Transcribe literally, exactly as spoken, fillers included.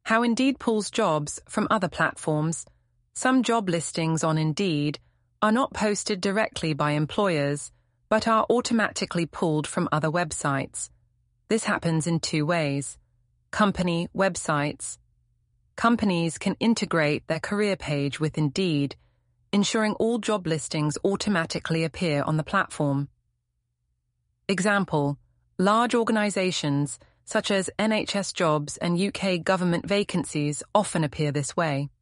How Indeed pulls jobs from other platforms. Some job listings on Indeed are not posted directly by employers, but are automatically pulled from other websites. This happens in two ways. Company websites. Companies can integrate their career page with Indeed, ensuring all job listings automatically appear on the platform. Example: large organizations such as N H S jobs and U K government vacancies often appear this way.